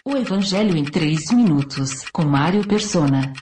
O Evangelho em 3 minutos, com Mário Persona.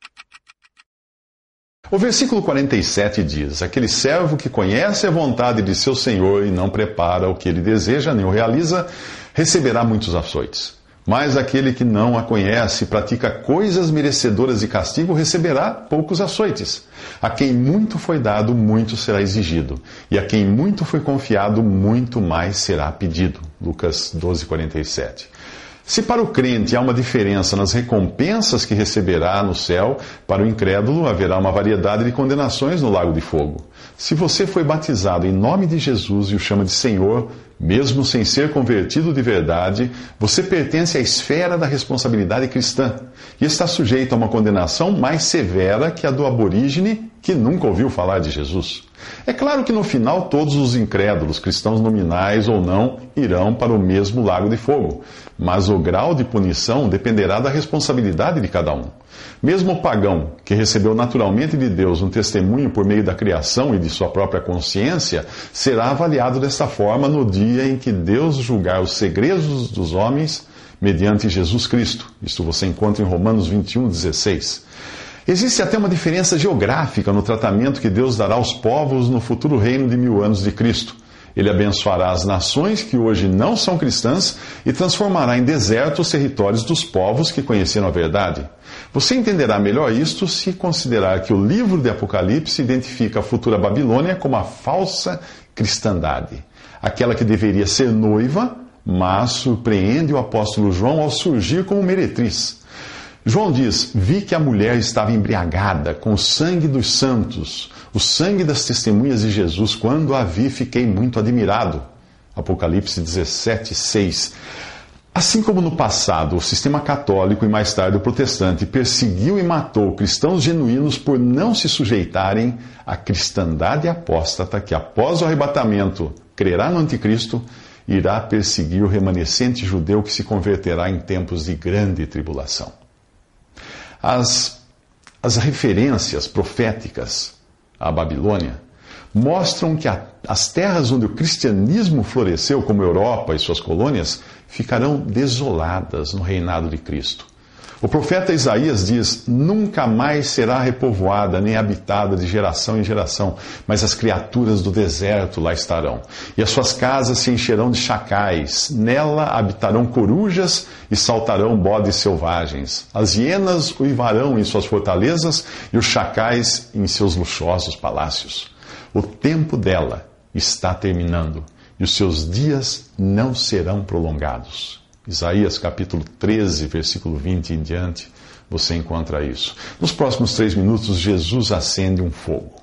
O versículo 47 diz: aquele servo que conhece a vontade de seu senhor e não prepara o que ele deseja, nem o realiza, receberá muitos açoites. Mas aquele que não a conhece e pratica coisas merecedoras de castigo, receberá poucos açoites. A quem muito foi dado, muito será exigido. E a quem muito foi confiado, muito mais será pedido. Lucas 12:47. Se para o crente há uma diferença nas recompensas que receberá no céu, para o incrédulo haverá uma variedade de condenações no lago de fogo. Se você foi batizado em nome de Jesus e o chama de Senhor, mesmo sem ser convertido de verdade, você pertence à esfera da responsabilidade cristã e está sujeito a uma condenação mais severa que a do aborígene que nunca ouviu falar de Jesus. É claro que no final todos os incrédulos, cristãos nominais ou não, irão para o mesmo lago de fogo, mas o grau de punição dependerá da responsabilidade de cada um. Mesmo o pagão, que recebeu naturalmente de Deus um testemunho por meio da criação e de sua própria consciência, será avaliado desta forma no dia em que Deus julgar os segredos dos homens mediante Jesus Cristo. Isto você encontra em Romanos 21:16. Existe até uma diferença geográfica no tratamento que Deus dará aos povos no futuro reino de 1000 anos de Cristo. Ele abençoará as nações que hoje não são cristãs e transformará em deserto os territórios dos povos que conheceram a verdade. Você entenderá melhor isto se considerar que o livro de Apocalipse identifica a futura Babilônia como a falsa cristandade, aquela que deveria ser noiva, mas surpreende o apóstolo João ao surgir como meretriz. João diz: vi que a mulher estava embriagada com o sangue dos santos, o sangue das testemunhas de Jesus. Quando a vi, fiquei muito admirado. Apocalipse 17:6. Assim como no passado o sistema católico e mais tarde o protestante perseguiu e matou cristãos genuínos por não se sujeitarem à cristandade apóstata que após o arrebatamento crerá no anticristo, irá perseguir o remanescente judeu que se converterá em tempos de grande tribulação. As referências proféticas à Babilônia mostram que as terras onde o cristianismo floresceu, como Europa e suas colônias, ficarão desoladas no reinado de Cristo. O profeta Isaías diz: nunca mais será repovoada nem habitada de geração em geração, mas as criaturas do deserto lá estarão. E as suas casas se encherão de chacais, nela habitarão corujas e saltarão bodes selvagens. As hienas uivarão em suas fortalezas e os chacais em seus luxuosos palácios. O tempo dela está terminando e os seus dias não serão prolongados. Isaías capítulo 13, versículo 20 em diante, você encontra isso. Nos próximos 3 minutos, Jesus acende um fogo.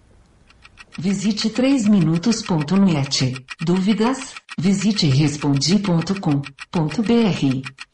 Visite 3minutos.net. Dúvidas? Visite respondi.com.br.